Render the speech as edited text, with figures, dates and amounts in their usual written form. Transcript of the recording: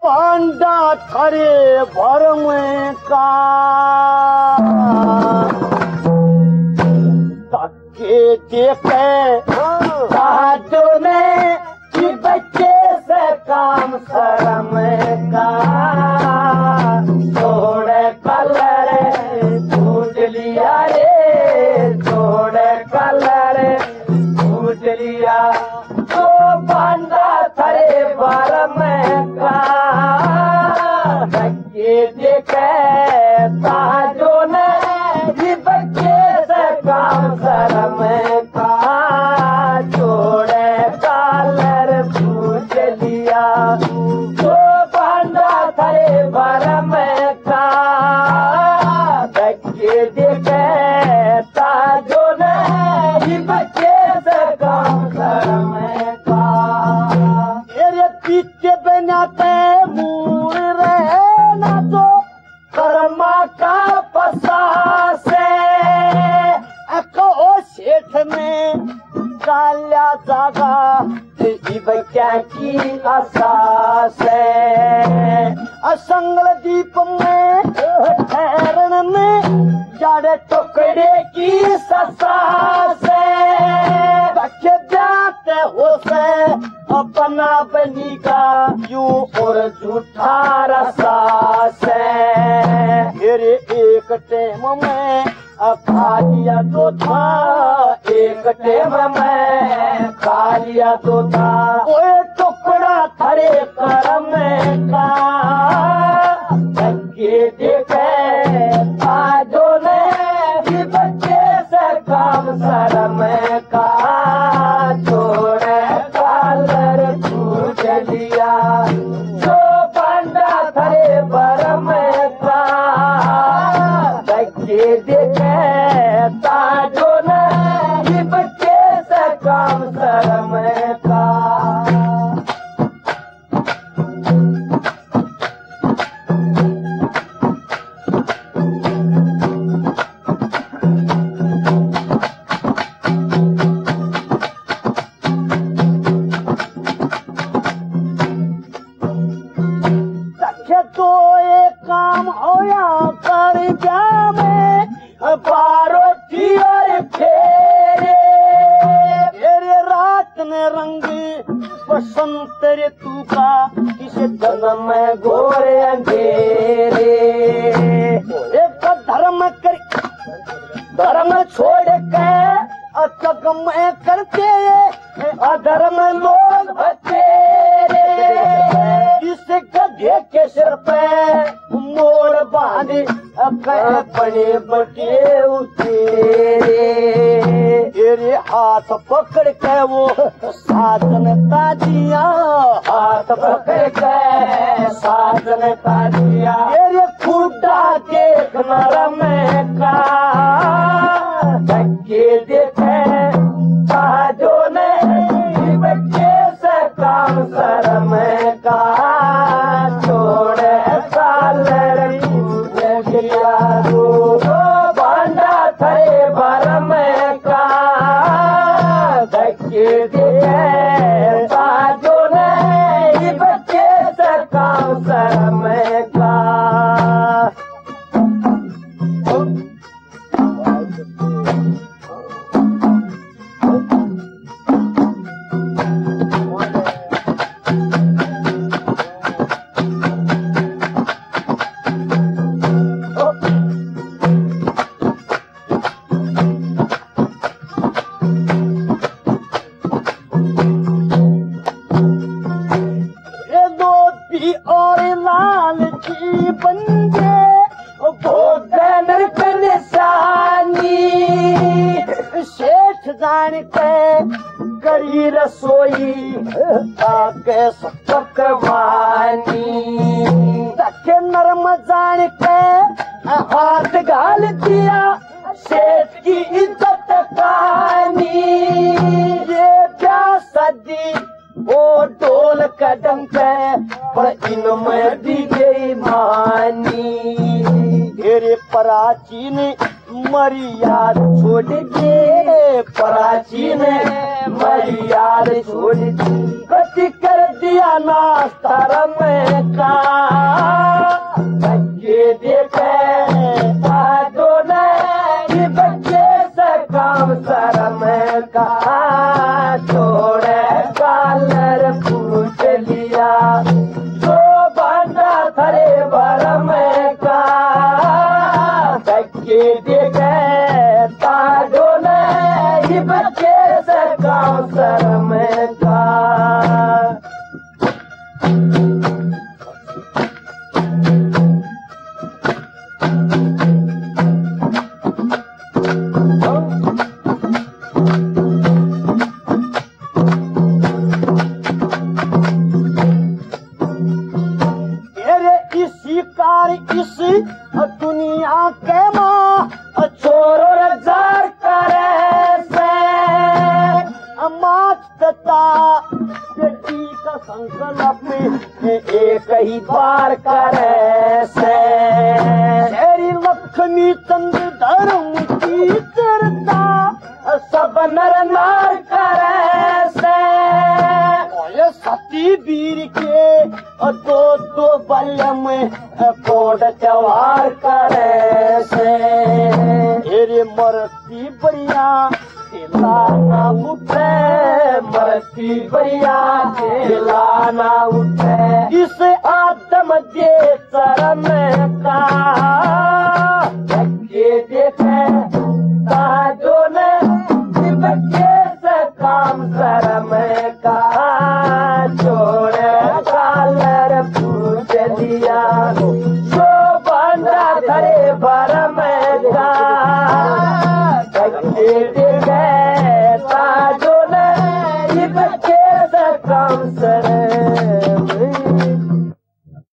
पांडा थरे भर में का धक्के देखे साधु ने कि बच्चे से काम शर्म का थोड़े कलर छूट लिया रे थोड़े कलर छूट लिया तो पांडा थरे भर में का धक्के देखे साधु ने कि बच्चे से काम शर्म का छोड़े कलर पूछ लिया तो पांडा थरे भर में का धक्के देखे साधु ने कि बच्चे से काम शर्म का मेरे पीछे बनाते मूर रहे ना तो कर्मा का पसा से अको सेठ में डाल्या जागा बच्चा की आशा से असंगल दीप में ठहरन में जाड़े टुकड़े की ससा से बच्चे जाते हो से अपना बनीगा यू और झूठा रसा से मेरे एक टेम में खा लिया तो था एक टेम में खा लिया तो था ओए टुकड़ा थरे करम का धक्के देखे साधु ने कि बच्चे से काम शर्म का छोड़े कलर छूट लिया जो पांडा थरे भर में का धक्के देखे साधु ने कि बच्चे से काम शर्म का तो एक काम होया कर जा में बारो थी और फेरे तेरे रात ने रंग बसंत रे तू का किसे जन्म में गोरे अंधेरे एक धर्म कर धर्म छोड़ के अचक में करते अधर्म लोग बतेरे इस गधे के सिर पे मोर बांधे बड़े बटे उतेरे तेरे हाथ पकड़ के वो साधन ताजिया हाथ पकड़ के साधन ताजिया तेरे खुदा देख नरम का धक्के देखे साधु ने बच्चे से काम शर्म का छोड़े कलर पूछ लिया तो पांडा थरे भर में का धक्के देखे साधु ने बच्चे से काम शर्म का और लाल की बंदे भोजन पे निशानी सेठ जान के करी रसोई आके पकवानी तके नरम जान के हाथ गाल दिया सेठ की इज्जत कहानी ये प्यास सदी वो ढोल कदम पे पर इनमें दी गई मानी तेरे प्राचीन मरियाद छोड़ के प्राचीन मरियाद छोड़ के कति कर दिया नास्ता में का सारे भरम का धक्के देखे ताजो नहीं बच्चे से काम शर्म का इस दुनिया के माँ छोरो रजार करे से माच पिता बेटी का संकल्प में एक ही बार करे से तेरी लक्ष्मी चंद्र धर्म की चर्चा सब नर नार करे से ये सती वीर के दो दो बल में कोड त्योहार करे से तेरे मरती बढ़िया लाना उठे मरती बढ़िया लाना उठे इस आदम के चरण का धक्के देखे ताजो ने बच्चे से काम शर्म का छोड़ कालर पूछ लिया